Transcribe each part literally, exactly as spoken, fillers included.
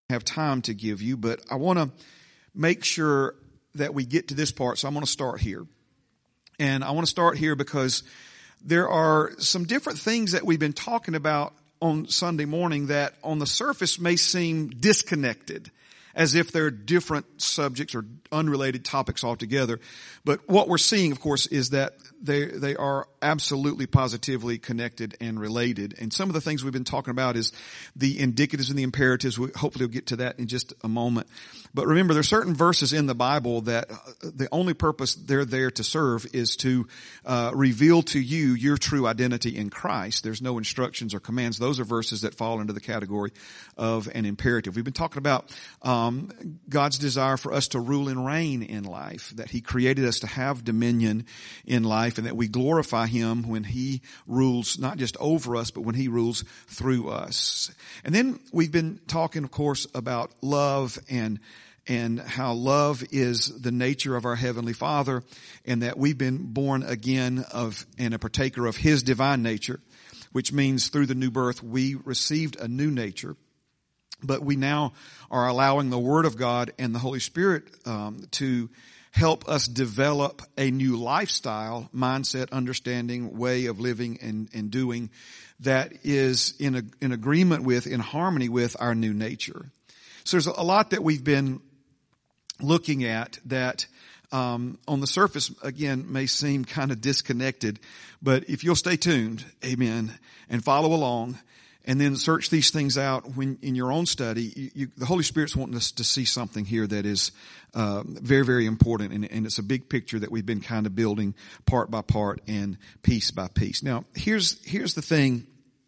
have time to give you, but I want to make sure that we get to this part, so I'm going to start here. And I want to start here because there are some different things that we've been talking about on Sunday morning that on the surface may seem disconnected, as if they're different subjects or unrelated topics altogether. But what we're seeing, of course, is that they they are absolutely positively connected and related. And some of the things we've been talking about is the indicatives and the imperatives. We, hopefully we'll get to that in just a moment. But remember, there are certain verses in the Bible that the only purpose they're there to serve is to uh, reveal to you your true identity in Christ. There's no instructions or commands. Those are verses that fall into the category of an imperative. We've been talking about um, God's desire for us to rule and reign in life, that He created us to have dominion in life, and that we glorify Him when He rules not just over us, but when He rules through us. And then we've been talking, of course, about love and and how love is the nature of our Heavenly Father, and that we've been born again of and a partaker of His divine nature, which means through the new birth we received a new nature. But we now are allowing the Word of God and the Holy Spirit um, to help us develop a new lifestyle, mindset, understanding, way of living and, and doing that is in a, in agreement with, in harmony with our new nature. So there's a lot that we've been looking at that um, on the surface, again, may seem kind of disconnected. But if you'll stay tuned, amen, and follow along, and then search these things out when in your own study, you, you, the Holy Spirit's wanting us to see something here that is uh, very, very important, and, and it's a big picture that we've been kind of building part by part and piece by piece. Now, here's here's the thing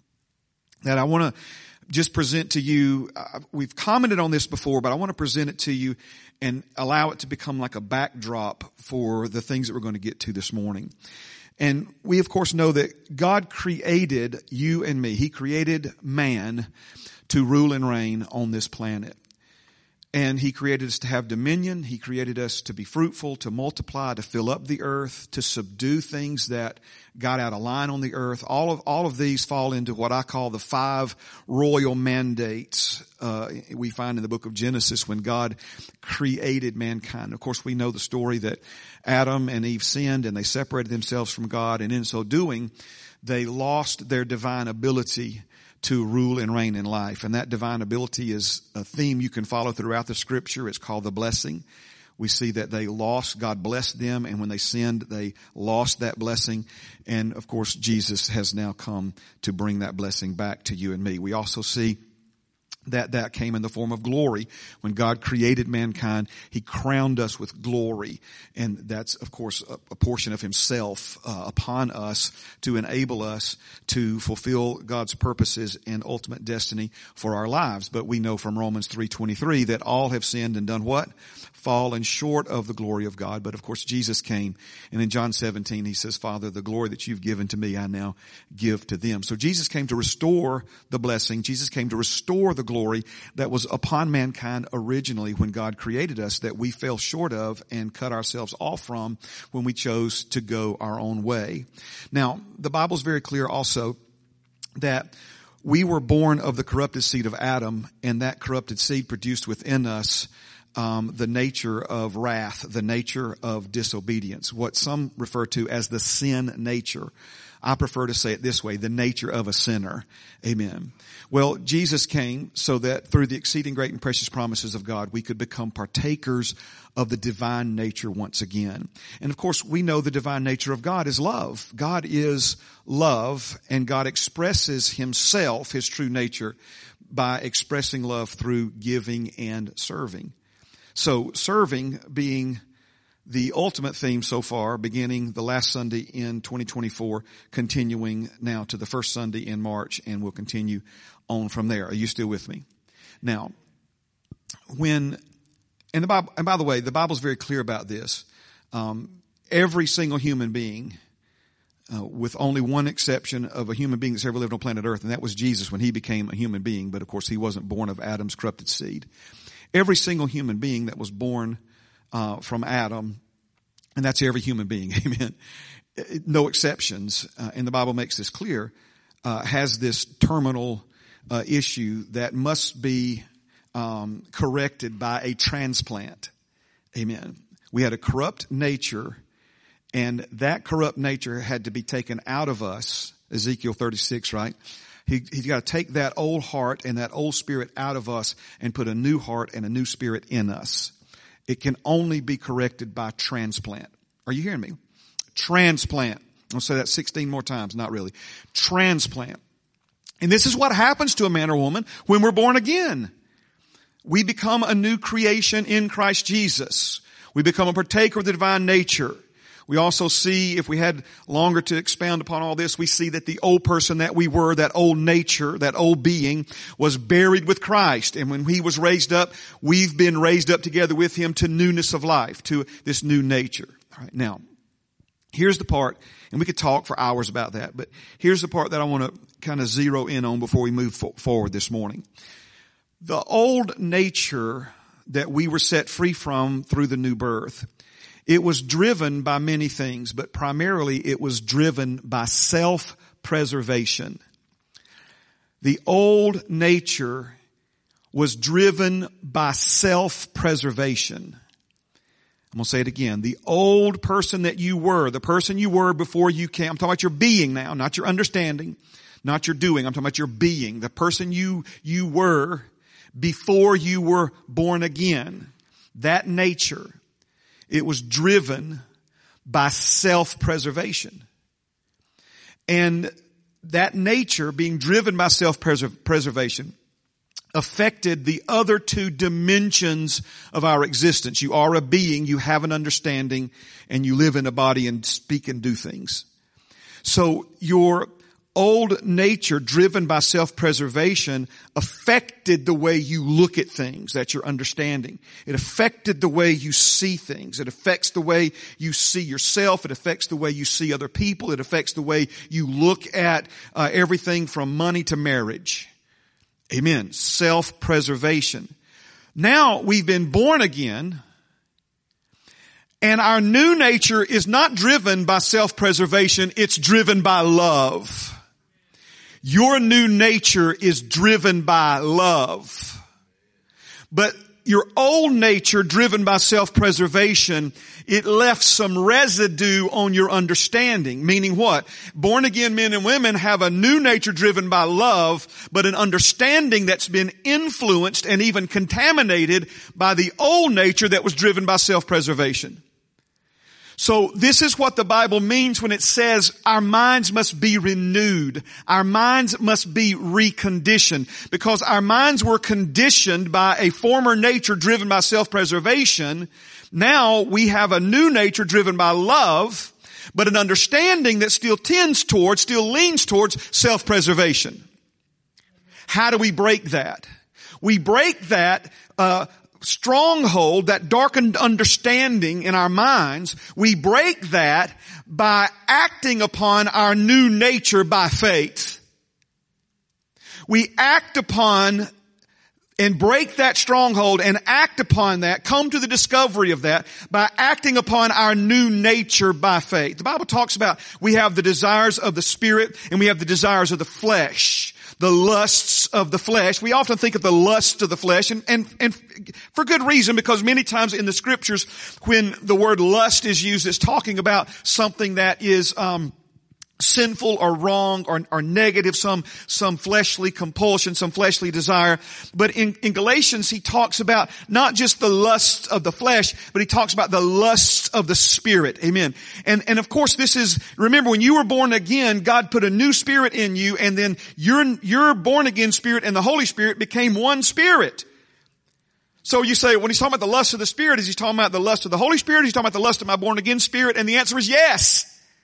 that I want to just present to you. Uh, we've commented on this before, but I want to present it to you and allow it to become like a backdrop for the things that we're going to get to this morning. And we, of course, know that God created you and me. He created man to rule and reign on this planet. And He created us to have dominion. He created us to be fruitful, to multiply, to fill up the earth, to subdue things that got out of line on the earth. All of, all of these fall into what I call the five royal mandates uh, we find in the book of Genesis when God created mankind. Of course, we know the story that Adam and Eve sinned and they separated themselves from God, and in so doing, they lost their divine ability to rule and reign in life. And that divine ability is a theme you can follow throughout the Scripture. It's called the blessing. We see that they lost, God blessed them, and when they sinned, they lost that blessing. And of course, Jesus has now come to bring that blessing back to you and me. We also see that that came in the form of glory. When God created mankind, He crowned us with glory. And that's, of course, a, a portion of Himself uh, upon us to enable us to fulfill God's purposes and ultimate destiny for our lives. But we know from Romans three twenty-three that all have sinned and done what? Fallen short of the glory of God. But of course, Jesus came. And in John seventeen, He says, Father, the glory that you've given to me, I now give to them. So Jesus came to restore the blessing. Jesus came to restore the glory that was upon mankind originally when God created us, that we fell short of and cut ourselves off from when we chose to go our own way. Now, the Bible's very clear also that we were born of the corrupted seed of Adam, and that corrupted seed produced within us um, the nature of wrath, the nature of disobedience, what some refer to as the sin nature. I prefer to say it this way, the nature of a sinner. Amen. Well, Jesus came so that through the exceeding great and precious promises of God, we could become partakers of the divine nature once again. And of course, we know the divine nature of God is love. God is love, and God expresses Himself, His true nature, by expressing love through giving and serving. So serving being the ultimate theme so far, beginning the last Sunday in twenty twenty-four, continuing now to the first Sunday in March, and we'll continue on from there. Are you still with me? Now, when, and the Bible, and by the way, the Bible's very clear about this. Um, every single human being, uh, with only one exception of a human being that's ever lived on planet Earth, and that was Jesus when He became a human being, but of course He wasn't born of Adam's corrupted seed. Every single human being that was born Uh, from Adam, and that's every human being, amen, no exceptions, uh, and the Bible makes this clear, uh, has this terminal uh, issue that must be um, corrected by a transplant. Amen. We had a corrupt nature, and that corrupt nature had to be taken out of us. Ezekiel thirty-six, right? He, he's got to take that old heart and that old spirit out of us and put a new heart and a new spirit in us. It can only be corrected by transplant. Are you hearing me? Transplant. I'll say that sixteen more times. Not really. Transplant. And this is what happens to a man or woman when we're born again. We become a new creation in Christ Jesus. We become a partaker of the divine nature. We also see, if we had longer to expound upon all this, we see that the old person that we were, that old nature, that old being, was buried with Christ. And when He was raised up, we've been raised up together with Him to newness of life, to this new nature. All right, now, here's the part, and we could talk for hours about that, but here's the part that I want to kind of zero in on before we move fo- forward this morning. The old nature that we were set free from through the new birth, it was driven by many things, but primarily it was driven by self-preservation. The old nature was driven by self-preservation. I'm going to say it again. The old person that you were, the person you were before you came, I'm talking about your being now, not your understanding, not your doing. I'm talking about your being, the person you, you were before you were born again. That nature, it was driven by self-preservation. And that nature, being driven by self-preservation, affected the other two dimensions of our existence. You are a being, you have an understanding, and you live in a body and speak and do things. So your old nature, driven by self-preservation, affected the way you look at things. That's your understanding. It affected the way you see things. It affects the way you see yourself. It affects the way you see other people. It affects the way you look at uh, everything from money to marriage. Amen. Self-preservation. Now we've been born again, and our new nature is not driven by self-preservation. It's driven by love. Your new nature is driven by love. But your old nature, driven by self-preservation, it left some residue on your understanding. Meaning what? Born again men and women have a new nature driven by love, but an understanding that's been influenced and even contaminated by the old nature that was driven by self-preservation. So this is what the Bible means when it says our minds must be renewed. Our minds must be reconditioned, because our minds were conditioned by a former nature driven by self-preservation. Now we have a new nature driven by love, but an understanding that still tends towards, still leans towards self-preservation. How do we break that? We break that, uh, stronghold, that darkened understanding in our minds. We break that by acting upon our new nature by faith. We act upon and break that stronghold and act upon that, come to the discovery of that by acting upon our new nature by faith. The Bible talks about we have the desires of the Spirit and we have the desires of the flesh. The lusts of the flesh. We often think of the lusts of the flesh, and, and, and for good reason, because many times in the scriptures, when the word lust is used, it's talking about something that is, um, sinful or wrong or, or negative, some, some fleshly compulsion, some fleshly desire. But in, in Galatians, he talks about not just the lusts of the flesh, but he talks about the lusts of the Spirit. Amen. And, and of course this is, remember when you were born again, God put a new spirit in you, and then your, your born again spirit and the Holy Spirit became one spirit. So you say, when he's talking about the lust of the Spirit, is he talking about the lust of the Holy Spirit? Is he talking about the lust of my born again spirit? And the answer is yes.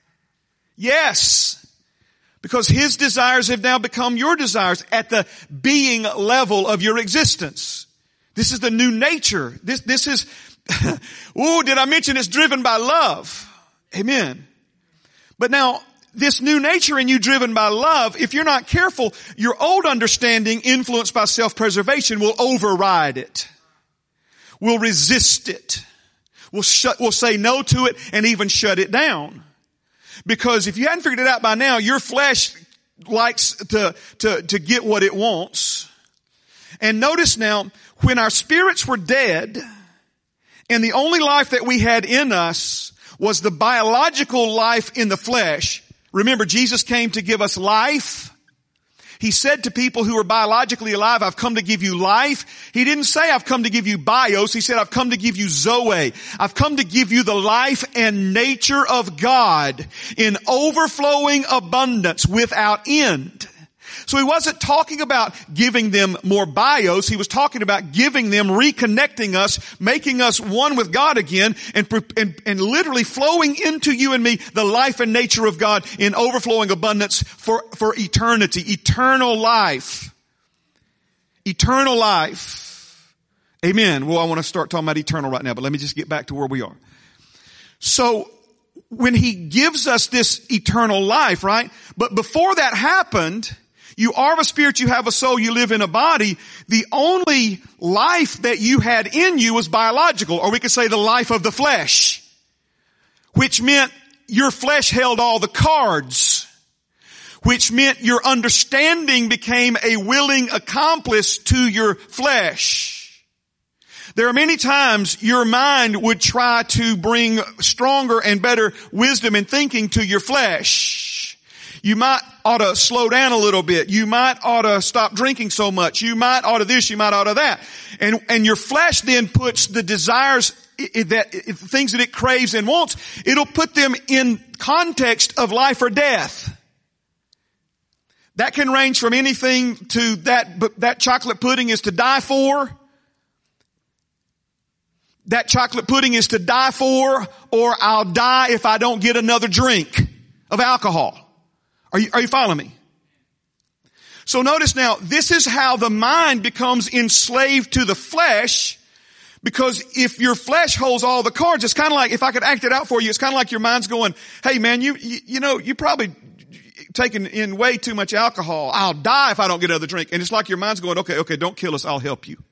Yes, because his desires have now become your desires at the being level of your existence. This is the new nature. This, this is, oh, did I mention it's driven by love? Amen. But now, this new nature in you driven by love, if you're not careful, your old understanding influenced by self-preservation will override it. Will resist it. Will shut, will say no to it and even shut it down. Because if you hadn't figured it out by now, your flesh likes to, to, to get what it wants. And notice now, when our spirits were dead and the only life that we had in us was the biological life in the flesh. Remember, Jesus came to give us life. He said to people who are biologically alive, I've come to give you life. He didn't say I've come to give you bios. He said I've come to give you zoe. I've come to give you the life and nature of God in overflowing abundance without end. So he wasn't talking about giving them more bios. He was talking about giving them, reconnecting us, making us one with God again, and, and, and literally flowing into you and me the life and nature of God in overflowing abundance for, for eternity, eternal life. Eternal life. Amen. Well, I want to start talking about eternal right now, but let me just get back to where we are. So when he gives us this eternal life, right? But before that happened, you are a spirit, you have a soul, you live in a body. The only life that you had in you was biological, or we could say the life of the flesh, which meant your flesh held all the cards, which meant your understanding became a willing accomplice to your flesh. There are many times your mind would try to bring stronger and better wisdom and thinking to your flesh. You might ought to slow down a little bit. You might ought to stop drinking so much. You might ought to this, you might ought to that. And, and your flesh then puts the desires that, things that it craves and wants, it'll put them in context of life or death. That can range from anything to that, but that chocolate pudding is to die for. That chocolate pudding is to die for, or I'll die if I don't get another drink of alcohol. Are you, are you following me? So notice now, this is how the mind becomes enslaved to the flesh, because if your flesh holds all the cards, it's kind of like, if I could act it out for you, it's kind of like your mind's going, hey man, you, you, you know, you probably taking in way too much alcohol. I'll die if I don't get another drink. And it's like your mind's going, okay, okay, don't kill us. I'll help you.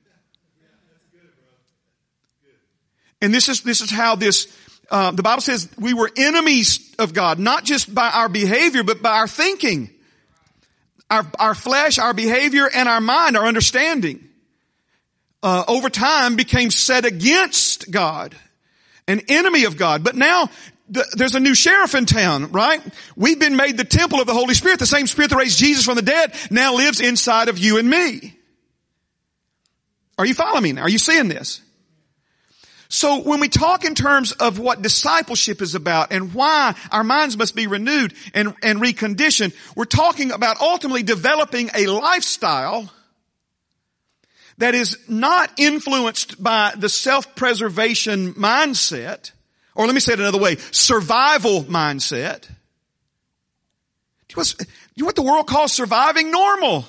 And this is, this is how this, Uh, the Bible says we were enemies of God, not just by our behavior, but by our thinking. Our, our flesh, our behavior, and our mind, our understanding, uh, over time became set against God, an enemy of God. But now th- there's a new sheriff in town, right? We've been made the temple of the Holy Spirit. The same Spirit that raised Jesus from the dead now lives inside of you and me. Are you following me now? Are you seeing this? So when we talk in terms of what discipleship is about and why our minds must be renewed and, and reconditioned, we're talking about ultimately developing a lifestyle that is not influenced by the self-preservation mindset, or let me say it another way, survival mindset. Do you, do you know what the world calls surviving normal?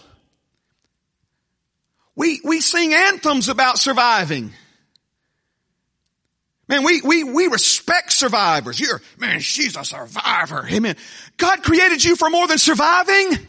We, we sing anthems about surviving. Man, we, we, we respect survivors. You're, man, she's a survivor. Amen. God created you for more than surviving. Amen.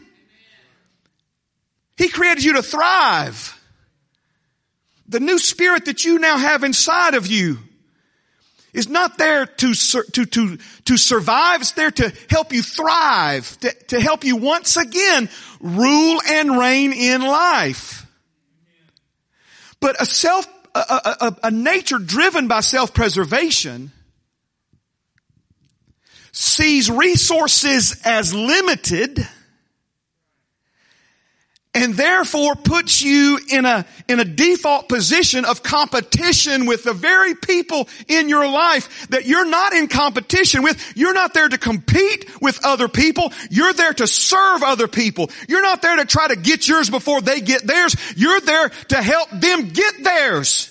He created you to thrive. The new spirit that you now have inside of you is not there to, to, to, to survive. It's there to help you thrive, to, to help you once again rule and reign in life. But a self A, a, a nature driven by self-preservation sees resources as limited and therefore puts you in a, in a default position of competition with the very people in your life that you're not in competition with. You're not there to compete with other people. You're there to serve other people. You're not there to try to get yours before they get theirs. You're there to help them get theirs.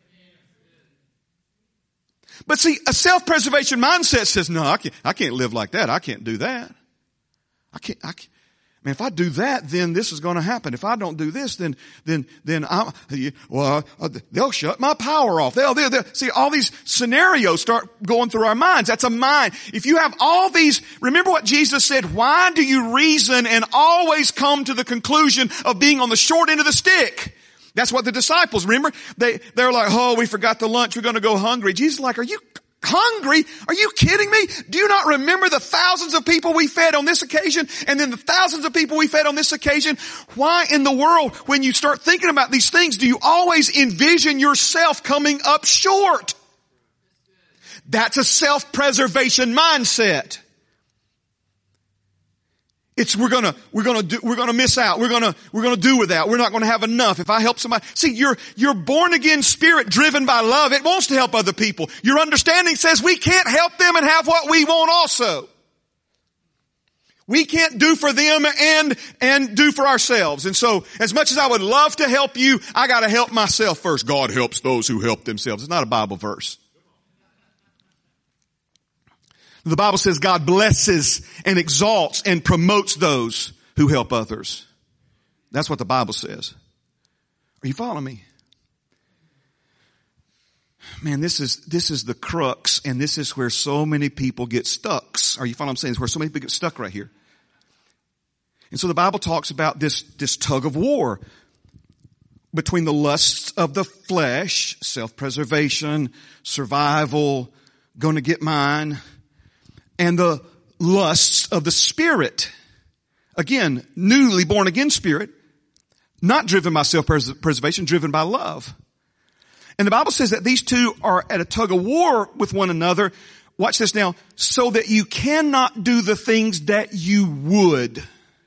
But see, a self-preservation mindset says, no, I can't, I can't live like that. I can't do that. I can't, I can't. Man, if I do that, then this is going to happen. If I don't do this, then, then, then I'm, well, they'll shut my power off. They'll, they'll, they'll, see, all these scenarios start going through our minds. That's a mind. If you have all these, remember what Jesus said, why do you reason and always come to the conclusion of being on the short end of the stick? That's what the disciples, remember? They, they're like, oh, we forgot the lunch. We're going to go hungry. Jesus is like, are you, hungry? Are you kidding me? Do you not remember the thousands of people we fed on this occasion and then the thousands of people we fed on this occasion? Why in the world, when you start thinking about these things, do you always envision yourself coming up short? That's a self-preservation mindset. It's, we're gonna, we're gonna do, we're gonna miss out. We're gonna, we're gonna do without. We're not gonna have enough. If I help somebody, see, your, your born again spirit driven by love, it wants to help other people. Your understanding says we can't help them and have what we want also. We can't do for them and, and do for ourselves. And so, as much as I would love to help you, I gotta help myself first. God helps those who help themselves. It's not a Bible verse. The Bible says God blesses and exalts and promotes those who help others. That's what the Bible says. Are you following me? Man, this is, this is the crux, and this is where so many people get stuck. Are you following what I'm saying? It's where so many people get stuck right here. And so the Bible talks about this, this tug of war between the lusts of the flesh, self-preservation, survival, gonna get mine, and the lusts of the Spirit. Again, newly born again spirit, not driven by self-preservation, driven by love. And the Bible says that these two are at a tug of war with one another. Watch this now. So that you cannot do the things that you would.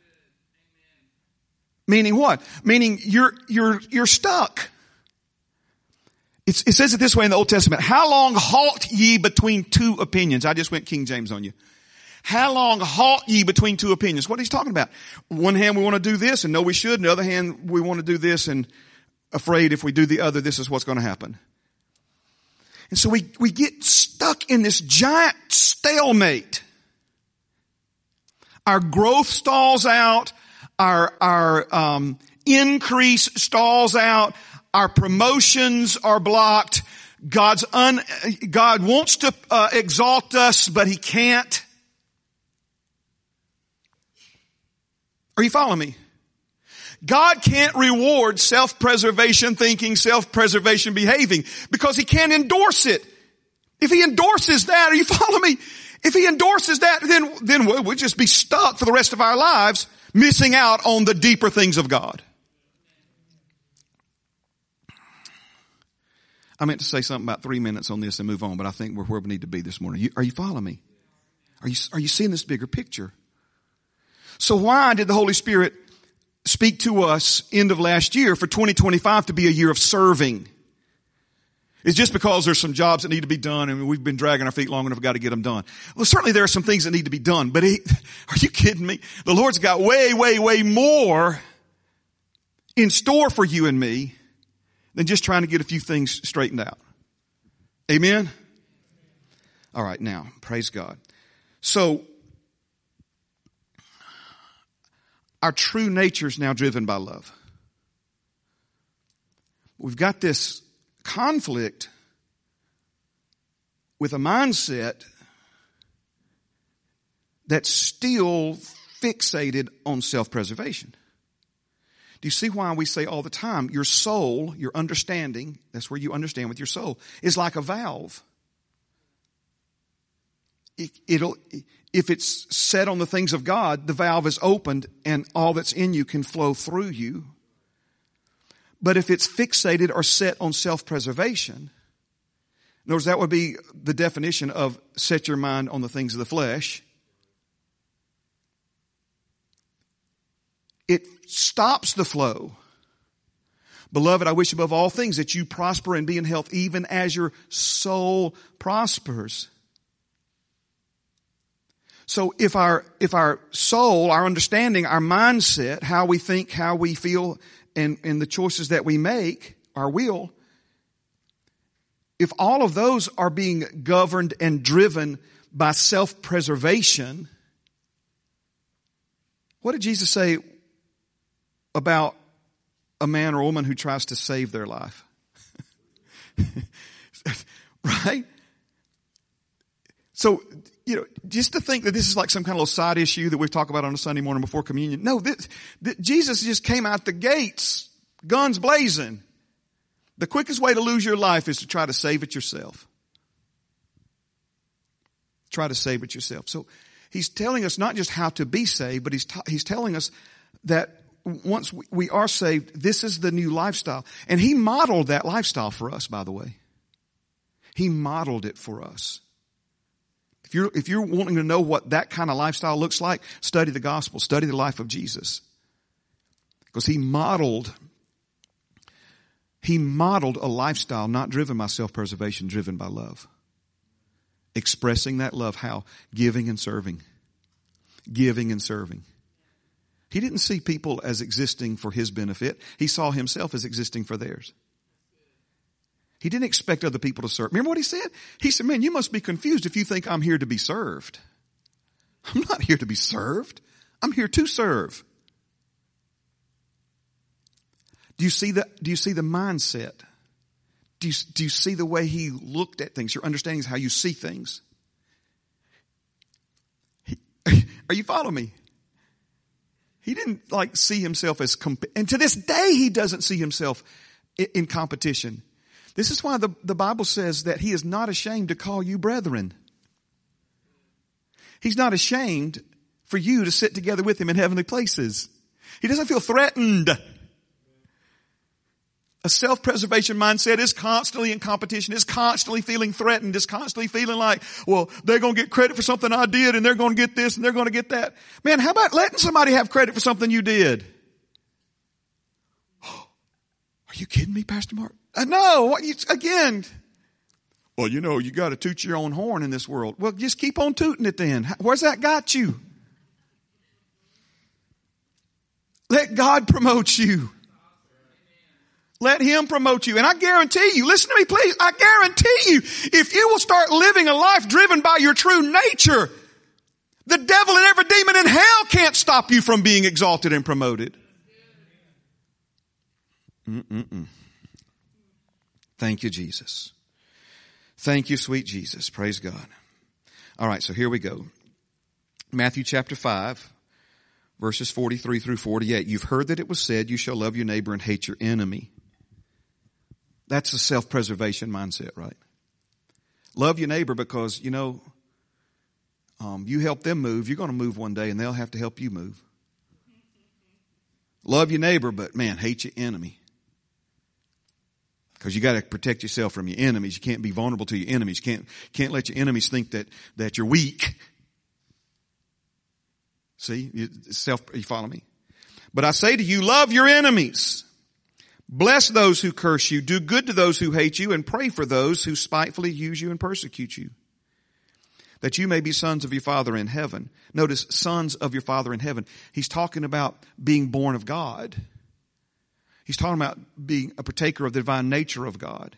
Meaning what? Meaning you're, you're, you're stuck. It's, it says it this way in the Old Testament. How long halt ye between two opinions? I just went King James on you. How long halt ye between two opinions? What he's talking about. On one hand, we want to do this and know we should. On the other hand, we want to do this and afraid if we do the other, this is what's going to happen. And so we, we get stuck in this giant stalemate. Our growth stalls out. Our, our, um, increase stalls out. Our promotions are blocked. God's un, God wants to uh, exalt us, but He can't. Are you following me? God can't reward self-preservation thinking, self-preservation behaving, because He can't endorse it. If He endorses that, are you following me? If He endorses that, then, then we'll, we'll just be stuck for the rest of our lives, missing out on the deeper things of God. I meant to say something about three minutes on this and move on, but I think we're where we need to be this morning. You, are you following me? Are you, are you seeing this bigger picture? So why did the Holy Spirit speak to us end of last year for twenty twenty-five to be a year of serving? It's just because there's some jobs that need to be done and we've been dragging our feet long enough, we've got to get them done. Well, certainly there are some things that need to be done, but he, are you kidding me? The Lord's got way, way, way more in store for you and me than just trying to get a few things straightened out. Amen? All right, now, praise God. So, our true nature is now driven by love. We've got this conflict with a mindset that's still fixated on self-preservation. Do you see why we say all the time, your soul, your understanding, that's where you understand with your soul, is like a valve. It, it'll, if it's set on the things of God, the valve is opened and all that's in you can flow through you. But if it's fixated or set on self-preservation, in other words, that would be the definition of set your mind on the things of the flesh. It stops the flow. Beloved, I wish above all things that you prosper and be in health even as your soul prospers. So if our, if our soul, our understanding, our mindset, how we think, how we feel, and, and the choices that we make, our will, if all of those are being governed and driven by self-preservation, what did Jesus say about a man or woman who tries to save their life? Right? So, you know, just to think that this is like some kind of little side issue that we talk about on a Sunday morning before communion. No, this, this, Jesus just came out the gates, guns blazing. The quickest way to lose your life is to try to save it yourself. try to save it yourself. So he's telling us not just how to be saved, but he's, t- he's telling us that once we, we are saved, this is the new lifestyle. And he modeled that lifestyle for us, by the way. He modeled it for us. If you're, if you're wanting to know what that kind of lifestyle looks like, study the gospel, study the life of Jesus. Because he modeled, he modeled a lifestyle not driven by self-preservation, driven by love. Expressing that love, how? Giving and serving. Giving and serving. He didn't see people as existing for his benefit. He saw himself as existing for theirs. He didn't expect other people to serve. Remember what he said? He said, man, you must be confused if you think I'm here to be served. I'm not here to be served. I'm here to serve. Do you see the, do you see the mindset? Do you, do you see the way he looked at things? Your understanding is how you see things. He, are you following me? He didn't like see himself as, comp- and to this day he doesn't see himself in, in competition. This is why the, the Bible says that he is not ashamed to call you brethren. He's not ashamed for you to sit together with him in heavenly places. He doesn't feel threatened. A self-preservation mindset is constantly in competition, is constantly feeling threatened, is constantly feeling like, well, they're going to get credit for something I did and they're going to get this and they're going to get that. Man, how about letting somebody have credit for something you did? Are you kidding me, Pastor Mark? Uh, no, what you, again. Well, you know, you got to toot your own horn in this world. Well, just keep on tooting it then. Where's that got you? Let God promote you. Let him promote you. And I guarantee you, listen to me please, I guarantee you, if you will start living a life driven by your true nature, the devil and every demon in hell can't stop you from being exalted and promoted. Mm-mm-mm. Thank you, Jesus. Thank you, sweet Jesus. Praise God. All right, so here we go. Matthew chapter five, verses forty-three through forty-eight. You've heard that it was said, you shall love your neighbor and hate your enemy. That's a self-preservation mindset, right? Love your neighbor because, you know, um, you help them move, you're going to move one day and they'll have to help you move. Love your neighbor, but man, hate your enemy. Because you got to protect yourself from your enemies. You can't be vulnerable to your enemies. You can't, can't let your enemies think that, that you're weak. See? You, self, you follow me? But I say to you, love your enemies. Bless those who curse you. Do good to those who hate you. And pray for those who spitefully use you and persecute you. That you may be sons of your Father in heaven. Notice, sons of your Father in heaven. He's talking about being born of God. He's talking about being a partaker of the divine nature of God.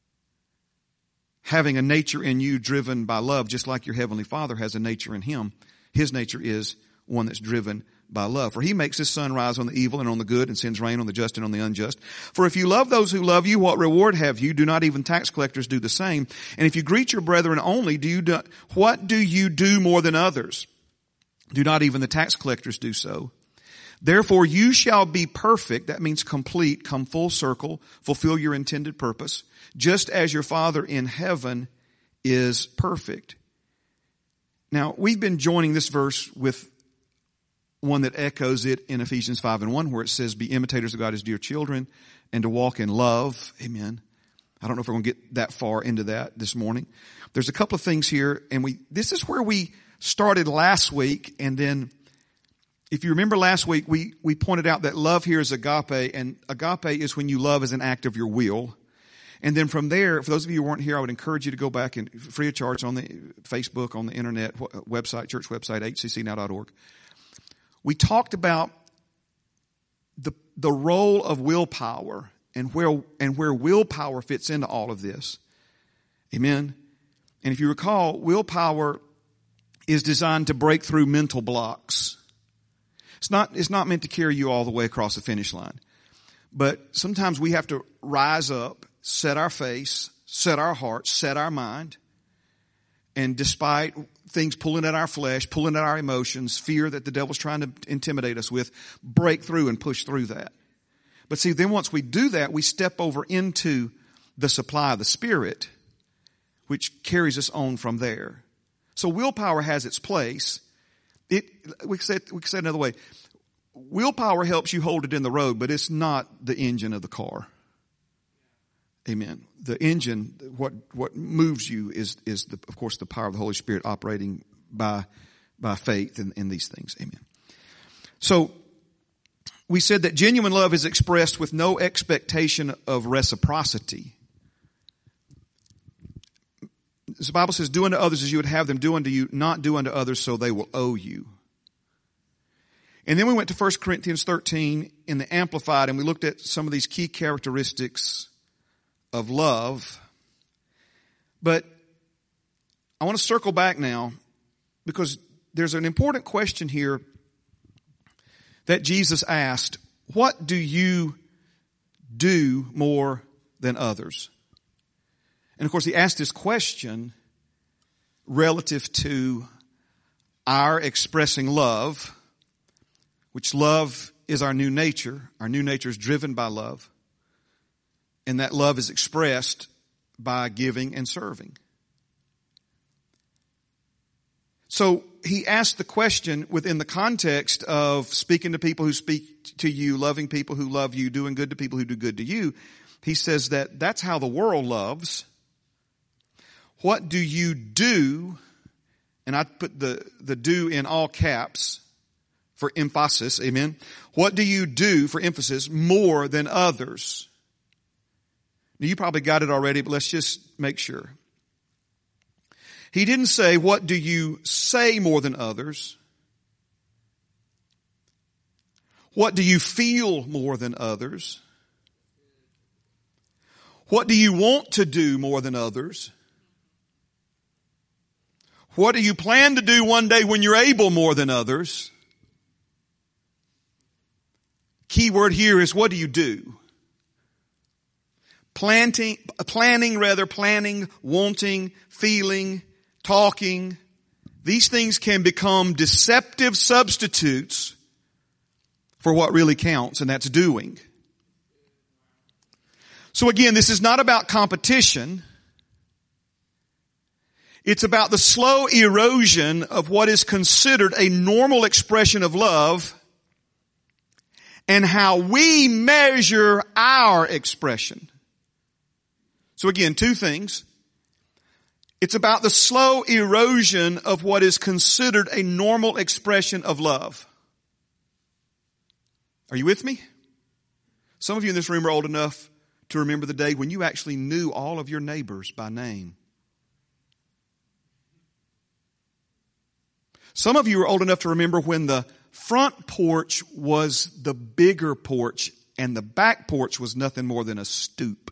Having a nature in you driven by love, just like your heavenly Father has a nature in him. His nature is one that's driven by love. For he makes his sun rise on the evil and on the good and sends rain on the just and on the unjust. For if you love those who love you, what reward have you? Do not even tax collectors do the same? And if you greet your brethren only, do you do, what do you do more than others? Do not even the tax collectors do so? Therefore you shall be perfect, that means complete, come full circle, fulfill your intended purpose, just as your Father in heaven is perfect. Now, we've been joining this verse with one that echoes it in Ephesians five and one, where it says, be imitators of God as dear children, and to walk in love. Amen. I don't know if we're going to get that far into that this morning. There's a couple of things here, and we this is where we started last week, and then if you remember last week, we, we pointed out that love here is agape, and agape is when you love as an act of your will. And then from there, for those of you who weren't here, I would encourage you to go back and free of charge on the Facebook, on the internet, website, church website, h c c now dot org. We talked about the, the role of willpower and where, and where willpower fits into all of this. Amen. And if you recall, willpower is designed to break through mental blocks. It's not, it's not meant to carry you all the way across the finish line. But sometimes we have to rise up, set our face, set our heart, set our mind. And despite things pulling at our flesh, pulling at our emotions, fear that the devil's trying to intimidate us with, break through and push through that. But see, then once we do that, we step over into the supply of the Spirit, which carries us on from there. So willpower has its place. It, we said, we said another way. Willpower helps you hold it in the road, but it's not the engine of the car. Amen. The engine, what, what moves you is, is the, of course, the power of the Holy Spirit operating by, by faith in, in these things. Amen. So, we said that genuine love is expressed with no expectation of reciprocity. The Bible says, do unto others as you would have them do unto you, not do unto others so they will owe you. And then we went to First Corinthians thirteen in the Amplified, and we looked at some of these key characteristics of love. But I want to circle back now because there's an important question here that Jesus asked. What do you do more than others? And of course, he asked this question relative to our expressing love, which love is our new nature. Our new nature is driven by love. And that love is expressed by giving and serving. So he asked the question within the context of speaking to people who speak to you, loving people who love you, doing good to people who do good to you. He says that that's how the world loves. What do you do? And I put the, the do in all caps for emphasis. Amen. What do you do for emphasis more than others? Now you probably got it already, but let's just make sure. He didn't say, what do you say more than others? What do you feel more than others? What do you want to do more than others? What do you plan to do one day when you're able more than others? Key word here is, what do you do? Planting, planning rather, planning, wanting, feeling, talking. These things can become deceptive substitutes for what really counts, and that's doing. So again, this is not about competition. It's about the slow erosion of what is considered a normal expression of love and how we measure our expression. So again, two things. It's about the slow erosion of what is considered a normal expression of love. Are you with me? Some of you in this room are old enough to remember the day when you actually knew all of your neighbors by name. Some of you are old enough to remember when the front porch was the bigger porch and the back porch was nothing more than a stoop.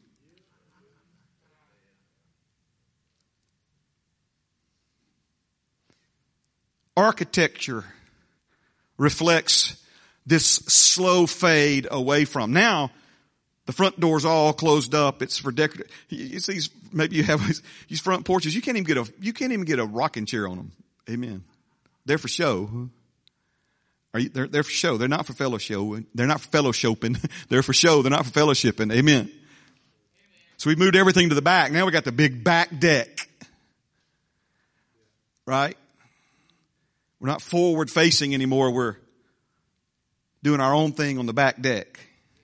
Architecture reflects this slow fade away from. Now, the front door's all closed up. It's for decorative. You see, maybe you have these front porches. You can't even get a, you can't even get a rocking chair on them. Amen. They're for show. Are you, they're, they're for show. They're not for fellowship. They're not for fellowshipping. They're for show. They're not for fellowshipping. Amen. Amen. So we moved everything to the back. Now we got the big back deck. Right? We're not forward facing anymore. We're doing our own thing on the back deck.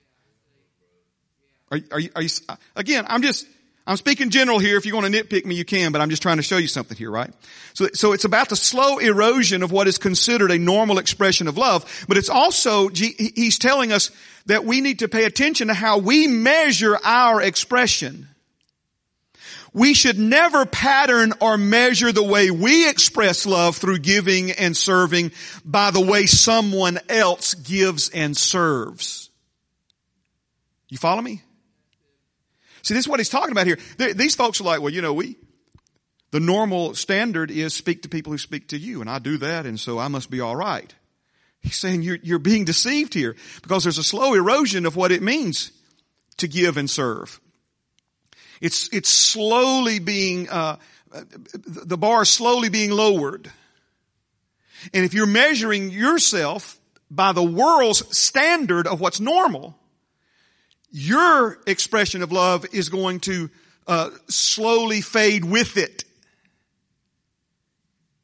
Are, are you, are you, again, I'm just, I'm speaking general here. If you want to nitpick me, you can, but I'm just trying to show you something here, right? So, so it's about the slow erosion of what is considered a normal expression of love, but it's also, he's telling us that we need to pay attention to how we measure our expression. We should never pattern or measure the way we express love through giving and serving by the way someone else gives and serves. You follow me? See, this is what he's talking about here. These folks are like, well, you know, we, the normal standard is speak to people who speak to you, and I do that, and so I must be all right. He's saying you're, you're being deceived here because there's a slow erosion of what it means to give and serve. It's, it's slowly being, uh, the bar is slowly being lowered. And if you're measuring yourself by the world's standard of what's normal, your expression of love is going to uh, slowly fade with it.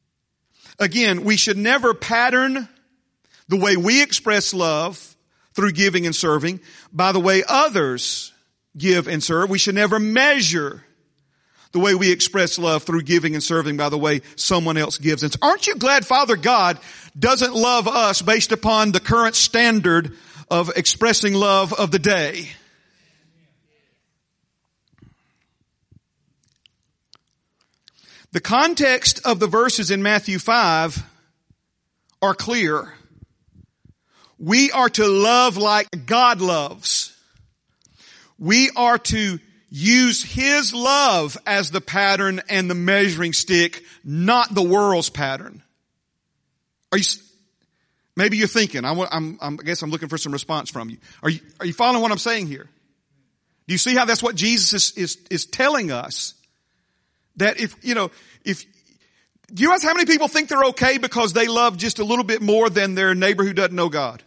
Again, we should never pattern the way we express love through giving and serving by the way others give and serve. We should never measure the way we express love through giving and serving by the way someone else gives. And aren't you glad Father God doesn't love us based upon the current standard of expressing love of the day? The context of the verses in Matthew five are clear. We are to love like God loves. We are to use His love as the pattern and the measuring stick, not the world's pattern. Are you, maybe you're thinking, I, I'm, I'm, I guess I'm looking for some response from you. Are you, are you following what I'm saying here? Do you see how that's what Jesus is, is, is telling us? That if, you know, if, do you realize how many people think they're okay because they love just a little bit more than their neighbor who doesn't know God?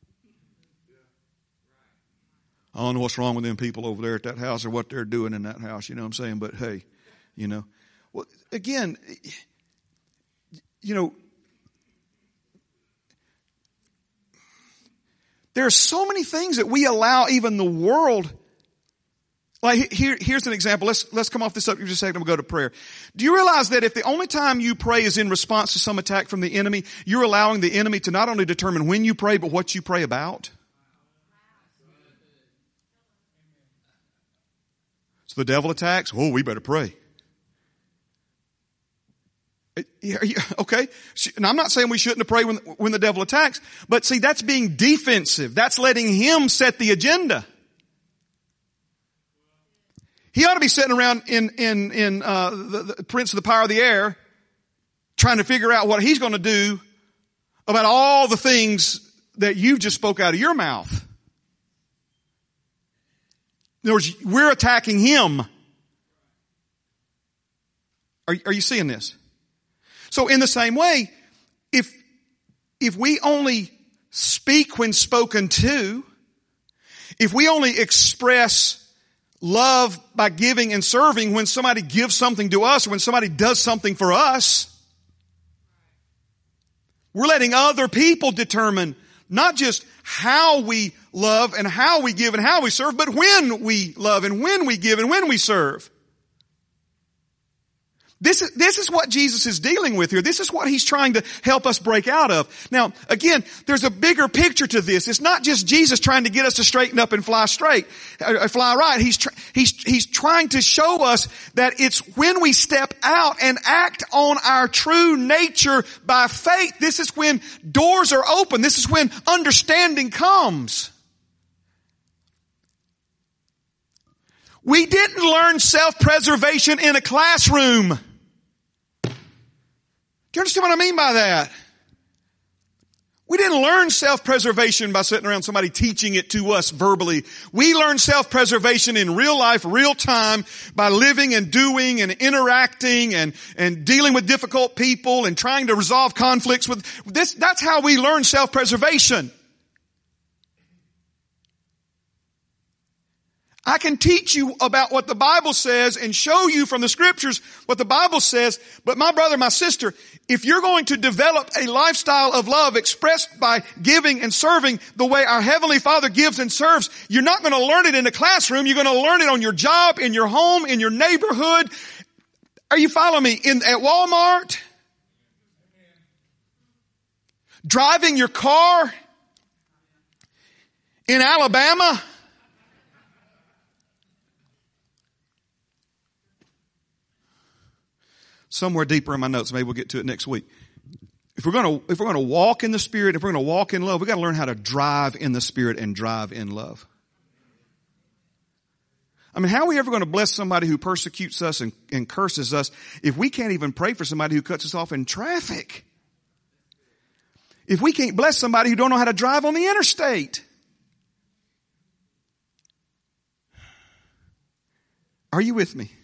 I don't know what's wrong with them people over there at that house or what they're doing in that house, you know what I'm saying? But hey, you know, well, again, you know, there are so many things that we allow even the world. Like here, here's an example. Let's, let's come off this up for just a second and we'll go to prayer. Do you realize that if the only time you pray is in response to some attack from the enemy, you're allowing the enemy to not only determine when you pray, but what you pray about? So the devil attacks. Oh, we better pray. Okay. And I'm not saying we shouldn't pray when, when the devil attacks, but see, that's being defensive. That's letting him set the agenda. He ought to be sitting around in, in, in, uh, the, the prince of the power of the air trying to figure out what he's going to do about all the things that you've just spoke out of your mouth. In other words, we're attacking him. Are, are you seeing this? So in the same way, if, if we only speak when spoken to, if we only express love by giving and serving when somebody gives something to us or when somebody does something for us, we're letting other people determine not just how we love and how we give and how we serve, but when we love and when we give and when we serve. This is, this is what Jesus is dealing with here. This is what He's trying to help us break out of. Now, again, there's a bigger picture to this. It's not just Jesus trying to get us to straighten up and fly straight, or fly right. He's, tr- he's, he's trying to show us that it's when we step out and act on our true nature by faith. This is when doors are open. This is when understanding comes. We didn't learn self-preservation in a classroom. Do you understand what I mean by that? We didn't learn self-preservation by sitting around somebody teaching it to us verbally. We learned self-preservation in real life, real time, by living and doing and interacting and, and dealing with difficult people and trying to resolve conflicts with this. That's how we learn self-preservation. I can teach you about what the Bible says and show you from the Scriptures what the Bible says, but my brother, my sister, if you're going to develop a lifestyle of love expressed by giving and serving the way our Heavenly Father gives and serves, you're not going to learn it in the classroom. You're going to learn it on your job, in your home, in your neighborhood. Are you following me? In, at Walmart? Driving your car? In Alabama? Somewhere deeper in my notes, maybe we'll get to it next week. If we're going to, if we're going to walk in the Spirit, if we're going to walk in love, we've got to learn how to drive in the Spirit and drive in love. I mean, how are we ever going to bless somebody who persecutes us and, and curses us if we can't even pray for somebody who cuts us off in traffic? If we can't bless somebody who don't know how to drive on the interstate? Are you with me?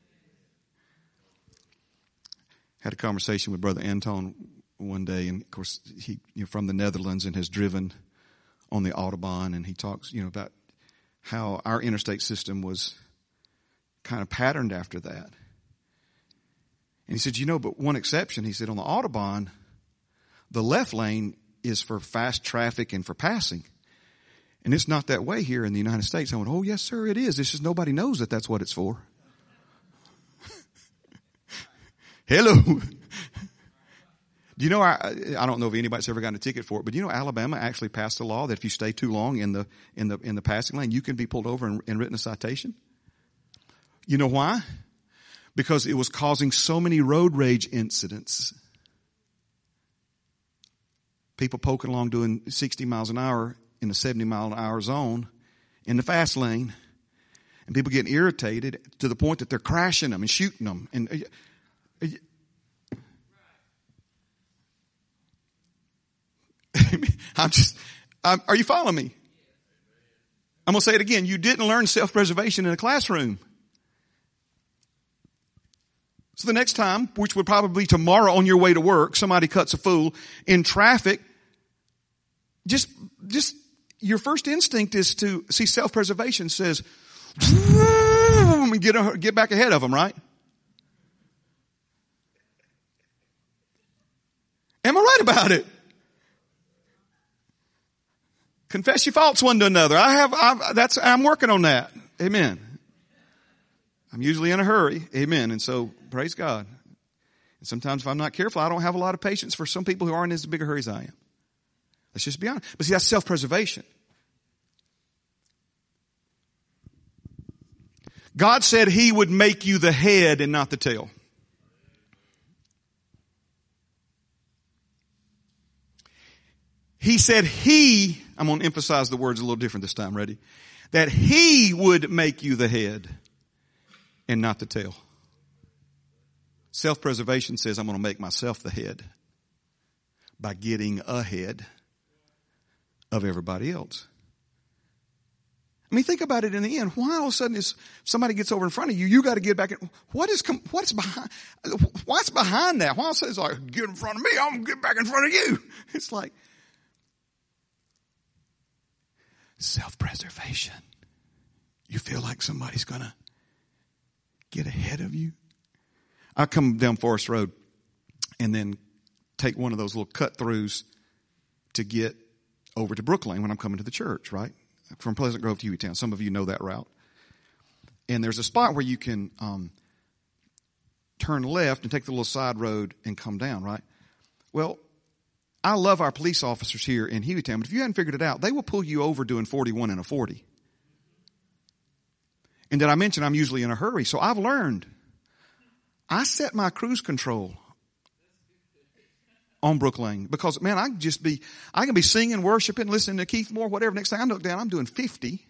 Had a conversation with Brother Anton one day, and of course he, you know, from the Netherlands and has driven on the Autobahn, and he talks, you know, about how our interstate system was kind of patterned after that. And he said, you know, but one exception, he said, on the Autobahn, The left lane is for fast traffic and for passing. And it's not that way here in the United States. I went, oh, yes, sir, it is. It's just nobody knows that that's what it's for. Hello. Do you know, I, I don't know if anybody's ever gotten a ticket for it, but do you know Alabama actually passed a law that if you stay too long in the, in the, in the passing lane, you can be pulled over and, and written a citation? You know why? Because it was causing so many road rage incidents. People poking along doing sixty miles an hour in a seventy mile an hour zone in the fast lane. And people getting irritated to the point that they're crashing them and shooting them. And uh, I'm just, I'm, are you following me? I'm going to say it again. You didn't learn self-preservation in a classroom. So the next time, which would probably be tomorrow on your way to work, somebody cuts a fool in traffic, just, just, your first instinct is to see self-preservation says, get, get back ahead of them, right? Am I right about it? Confess your faults one to another. I have, I've, that's, I'm working on that. Amen. I'm usually in a hurry. Amen. And so, praise God. And sometimes if I'm not careful, I don't have a lot of patience for some people who aren't in as big a hurry as I am. Let's just be honest. But see, that's self-preservation. God said He would make you the head and not the tail. He said He, I'm going to emphasize the words a little different this time, ready? That He would make you the head and not the tail. Self-preservation says I'm going to make myself the head by getting ahead of everybody else. I mean, think about it in the end. Why all of a sudden is somebody gets over in front of you, you got to get back in. What is, what's behind, what's behind that? Why all of a sudden it's like, get in front of me, I'm going to get back in front of you. It's like self-preservation. You feel like somebody's going to get ahead of you. I come down Forest Road and then take one of those little cut throughs to get over to Brookline when I'm coming to the church, right? From Pleasant Grove to Hueytown. Some of you know that route. And there's a spot where you can um, turn left and take the little side road and come down, right? Well, I love our police officers here in Hueytown, but if you hadn't figured it out, they will pull you over doing forty-one and a forty. And did I mention I'm usually in a hurry? So I've learned. I set my cruise control on Brookline because, man, I can just be, I can be singing, worshiping, listening to Keith Moore, whatever. Next thing I look down, I'm doing fifty.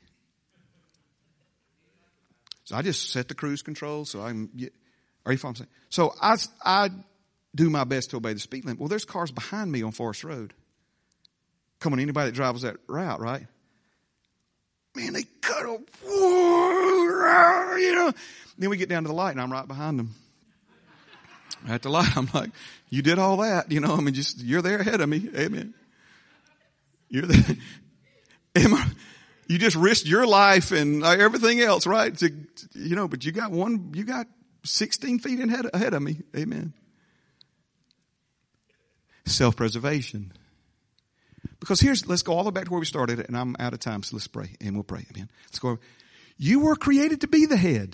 So I just set the cruise control so I can get, are you following what I'm saying? So I, I do my best to obey the speed limit. Well, there's cars behind me on Forest Road. Come on, anybody that drives that route, right? Man, they cut a, whoa, you know. Then we get down to the light and I'm right behind them. At the light, I'm like, you did all that, you know, I mean, just, you're there ahead of me. Amen. You're there. You just risked your life and everything else, right? To, you know, but you got one, you got sixteen feet ahead, ahead of me. Amen. Self-preservation. Because here's, let's go all the way back to where we started, and I'm out of time, so let's pray, and we'll pray. Amen. Let's go. You were created to be the head.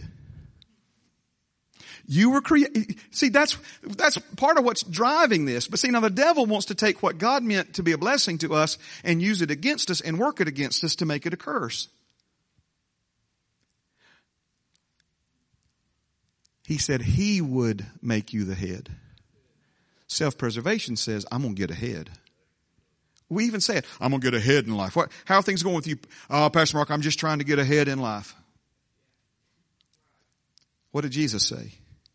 You were created. See, that's, that's part of what's driving this. But see, now the devil wants to take what God meant to be a blessing to us and use it against us and work it against us to make it a curse. He said He would make you the head. Self-preservation says, I'm going to get ahead. We even say it, I'm going to get ahead in life. What, how are things going with you? Oh, Pastor Mark, I'm just trying to get ahead in life. What did Jesus say?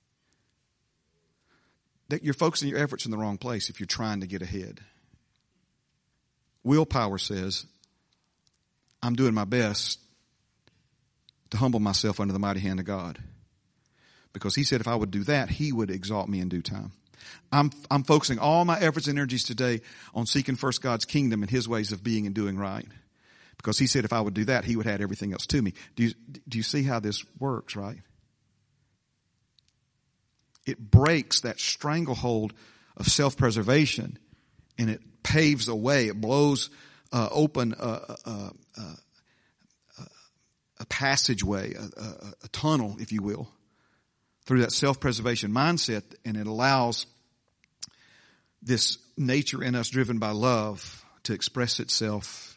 That you're focusing your efforts in the wrong place if you're trying to get ahead. Willpower says, I'm doing my best to humble myself under the mighty hand of God. Because He said if I would do that, He would exalt me in due time. I'm, I'm focusing all my efforts and energies today on seeking first God's kingdom and His ways of being and doing right. Because He said if I would do that, He would add everything else to me. Do you, do you see how this works, right? It breaks that stranglehold of self-preservation and it paves a way. It blows uh, open a, a, a, a passageway, a, a, a tunnel, if you will, through that self-preservation mindset, and it allows this nature in us driven by love to express itself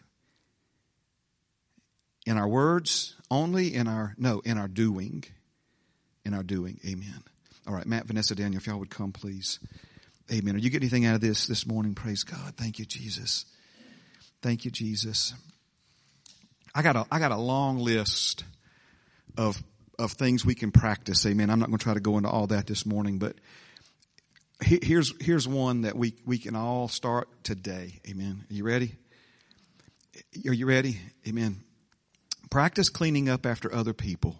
in our words only, in our, no, in our doing. In our doing. Amen. All right, Matt, Vanessa, Daniel, if y'all would come, please. Amen. Are you getting anything out of this this morning? Praise God. Thank you, Jesus. Thank you, Jesus. I got a, I got a long list of, of things we can practice. Amen. I'm not going to try to go into all that this morning, but he, here's, here's one that we, we can all start today. Amen. Are you ready? Are you ready? Amen. Practice cleaning up after other people.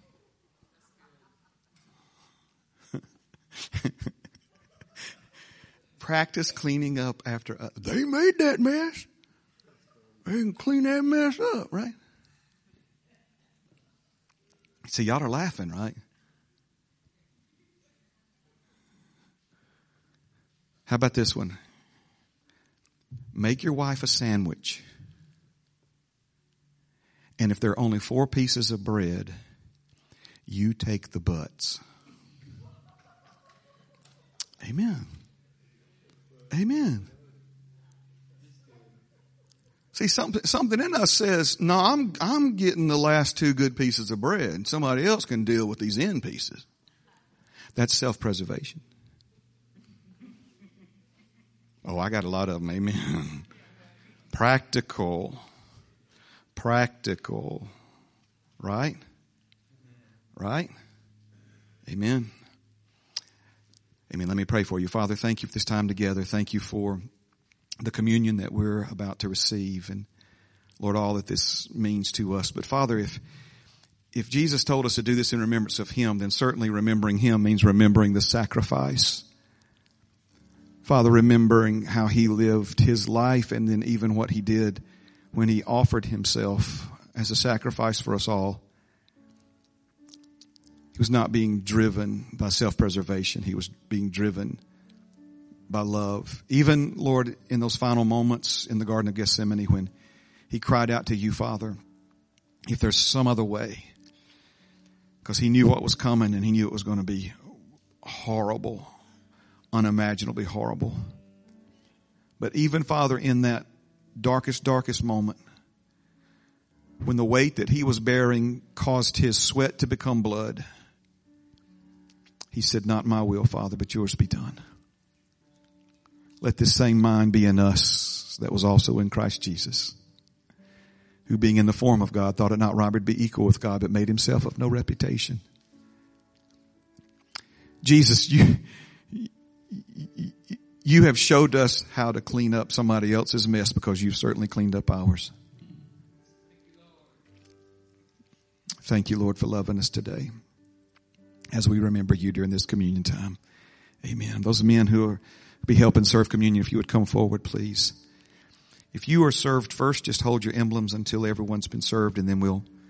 Practice cleaning up after uh, they made that mess. They can clean that mess up, right? See, y'all are laughing, right? How about this one? Make your wife a sandwich. And if there are only four pieces of bread, you take the butts. Amen. Amen. See, something, something in us says, no, I'm, I'm getting the last two good pieces of bread, and somebody else can deal with these end pieces. That's self-preservation. Oh, I got a lot of them. Amen. Practical. Practical. Right? Right? Amen. Amen. Let me pray for you. Father, thank you for this time together. Thank you for the communion that we're about to receive, and Lord, all that this means to us. But Father, if if Jesus told us to do this in remembrance of Him, then certainly remembering Him means remembering the sacrifice. Father, remembering how He lived His life, and then even what He did when He offered Himself as a sacrifice for us all. He was not being driven by self-preservation. He was being driven by love. Even, Lord, in those final moments in the Garden of Gethsemane when He cried out to you, Father, if there's some other way, because He knew what was coming, and He knew it was going to be horrible, unimaginably horrible. But even, Father, in that darkest, darkest moment, when the weight that He was bearing caused His sweat to become blood, He said, not my will, Father, but yours be done. Let this same mind be in us that was also in Christ Jesus, who being in the form of God thought it not robbery to be equal with God, but made Himself of no reputation. Jesus, you, you have showed us how to clean up somebody else's mess, because you've certainly cleaned up ours. Thank you, Lord, for loving us today as we remember you during this communion time. Amen. Those men who are be helping serve communion, if you would come forward, please. If you are served first, just hold your emblems until everyone's been served, and then we'll